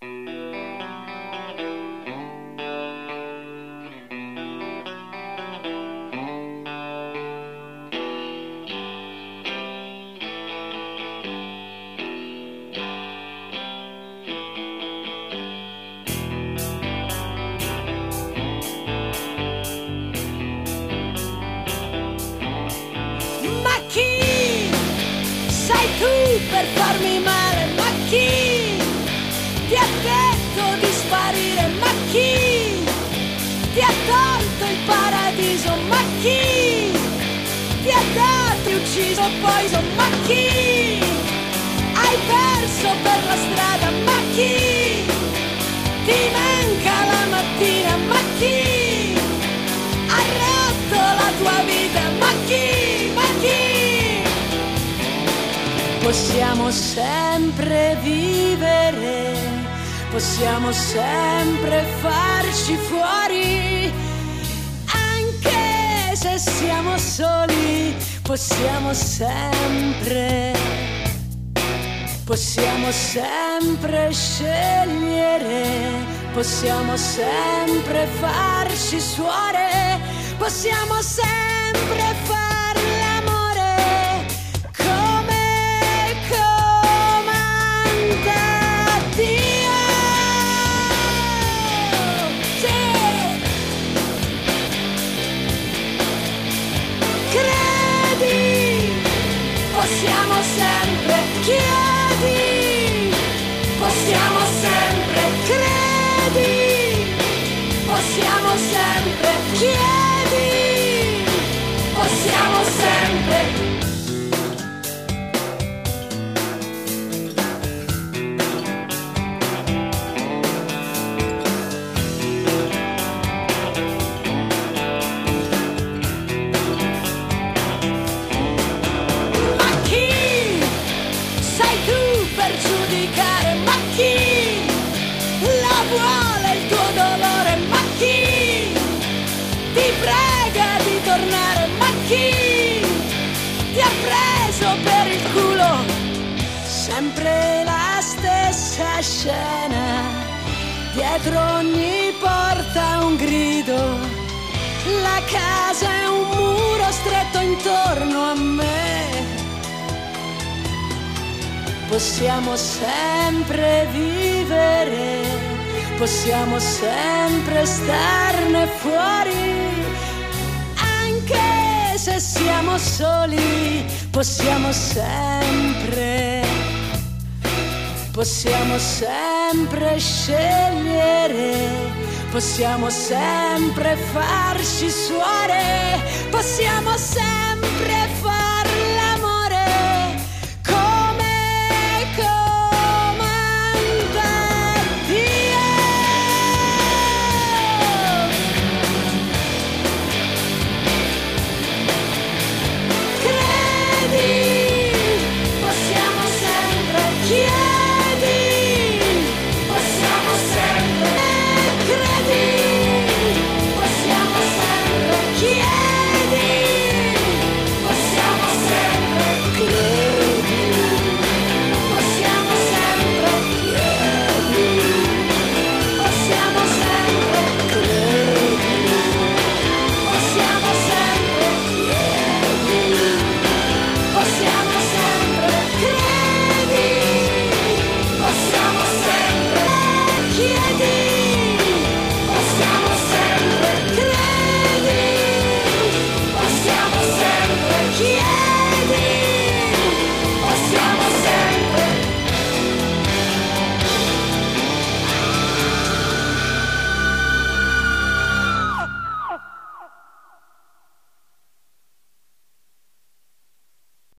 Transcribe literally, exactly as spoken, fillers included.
Per farmi male, ma chi ti ha detto di sparire? Ma chi ti ha tolto il paradiso? Ma chi ti ha dato e ucciso Poison? Ma chi hai perso per la strada? Ma chi ti manca la mattina? Ma chi ha rotto la tua vita? Ma chi? Ma chi? Possiamo sempre vivere, possiamo sempre farci fuori, anche se siamo soli, possiamo sempre, possiamo sempre scegliere, possiamo sempre farci suore, possiamo sempre fare. Possiamo sempre, chiedi, possiamo sempre, credi, possiamo sempre, chiedi, possiamo sempre. Vuole il tuo dolore, ma chi ti prega di tornare? Ma chi ti ha preso per il culo? Sempre la stessa scena, dietro ogni porta un grido, la casa è un muro stretto intorno a me. Possiamo sempre vivere, possiamo sempre starne fuori, anche se siamo soli, possiamo sempre, possiamo sempre scegliere, possiamo sempre farci suore, possiamo sempre